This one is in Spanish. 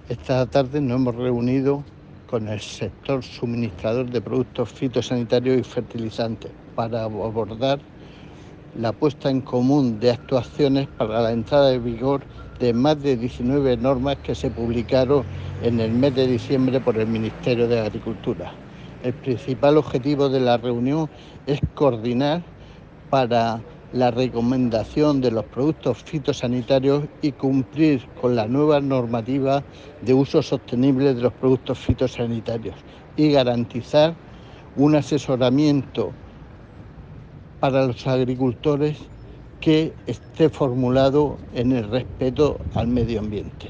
Esta tarde nos hemos reunido con el sector suministrador de productos fitosanitarios y fertilizantes para abordar la puesta en común de actuaciones para la entrada en vigor de más de 19 normas que se publicaron en el mes de diciembre por el Ministerio de Agricultura. El principal objetivo de la reunión es coordinar para la recomendación de los productos fitosanitarios y cumplir con la nueva normativa de uso sostenible de los productos fitosanitarios y garantizar un asesoramiento para los agricultores que esté formulado en el respeto al medio ambiente.